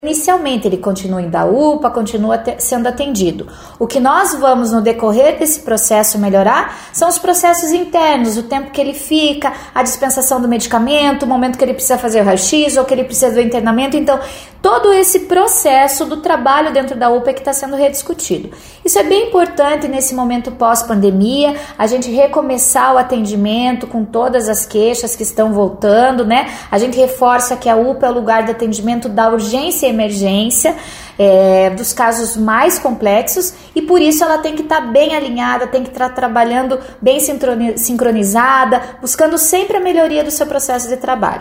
Inicialmente ele continua indo à UPA, continua sendo atendido. O que nós vamos no decorrer desse processo melhorar são os processos internos, o tempo que ele fica, a dispensação do medicamento, o momento que ele precisa fazer o raio-x ou que ele precisa do internamento. Então, todo esse processo do trabalho dentro da UPA é que está sendo rediscutido. Isso é bem importante nesse momento pós-pandemia, a gente recomeçar o atendimento com todas as queixas que estão voltando, né? A gente reforça que a UPA é o lugar de atendimento da urgência e emergência, dos casos mais complexos, e por isso ela tem que estar bem alinhada, tem que estar trabalhando bem sincronizada, buscando sempre a melhoria do seu processo de trabalho.